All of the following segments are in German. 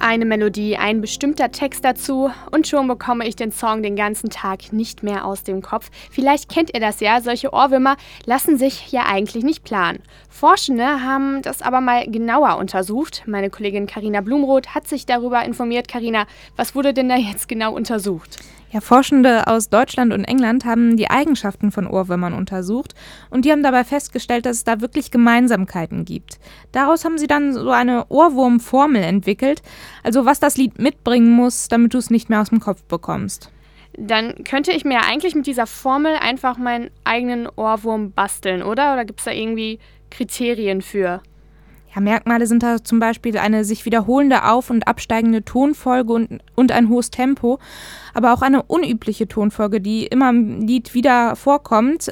Eine Melodie, ein bestimmter Text dazu und schon bekomme ich den Song den ganzen Tag nicht mehr aus dem Kopf. Vielleicht kennt ihr das ja, solche Ohrwürmer lassen sich ja eigentlich nicht planen. Forschende haben das aber mal genauer untersucht. Meine Kollegin Carina Blumroth hat sich darüber informiert. Carina, was wurde denn da jetzt genau untersucht? Ja, Forschende aus Deutschland und England haben die Eigenschaften von Ohrwürmern untersucht und die haben dabei festgestellt, dass es da wirklich Gemeinsamkeiten gibt. Daraus haben sie dann so eine Ohrwurmformel entwickelt, also was das Lied mitbringen muss, damit du es nicht mehr aus dem Kopf bekommst. Dann könnte ich mir ja eigentlich mit dieser Formel einfach meinen eigenen Ohrwurm basteln, oder? Oder gibt es da irgendwie Kriterien für? Ja, Merkmale sind da zum Beispiel eine sich wiederholende auf- und absteigende Tonfolge und ein hohes Tempo, aber auch eine unübliche Tonfolge, die immer im Lied wieder vorkommt.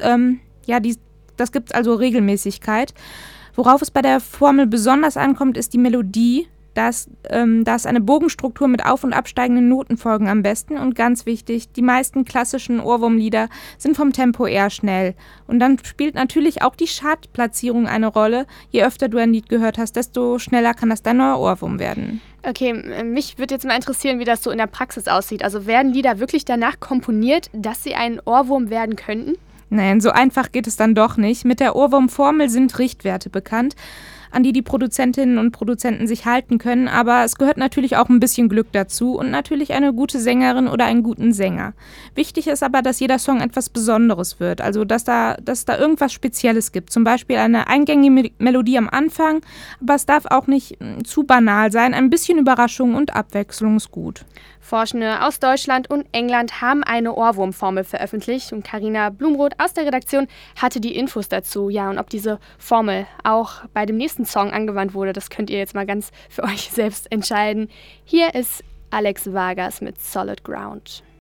Das gibt also Regelmäßigkeit. Worauf es bei der Formel besonders ankommt, ist die Melodie. Da ist eine Bogenstruktur mit auf- und absteigenden Notenfolgen am besten. Und ganz wichtig, die meisten klassischen Ohrwurmlieder sind vom Tempo eher schnell. Und dann spielt natürlich auch die Chartplatzierung eine Rolle. Je öfter du ein Lied gehört hast, desto schneller kann das dein neuer Ohrwurm werden. Okay, mich würde jetzt mal interessieren, wie das so in der Praxis aussieht. Also werden Lieder wirklich danach komponiert, dass sie ein Ohrwurm werden könnten? Nein, so einfach geht es dann doch nicht. Mit der Ohrwurmformel sind Richtwerte bekannt, an die Produzentinnen und Produzenten sich halten können, aber es gehört natürlich auch ein bisschen Glück dazu und natürlich eine gute Sängerin oder einen guten Sänger. Wichtig ist aber, dass jeder Song etwas Besonderes wird, also dass da irgendwas Spezielles gibt, zum Beispiel eine eingängige Melodie am Anfang, aber es darf auch nicht zu banal sein, ein bisschen Überraschung und Abwechslung ist gut. Forschende aus Deutschland und England haben eine Ohrwurmformel veröffentlicht und Carina Blumroth aus der Redaktion hatte die Infos dazu. Ja, und ob diese Formel auch bei dem nächsten Song angewandt wurde, das könnt ihr jetzt mal ganz für euch selbst entscheiden. Hier ist Alex Vargas mit Solid Ground.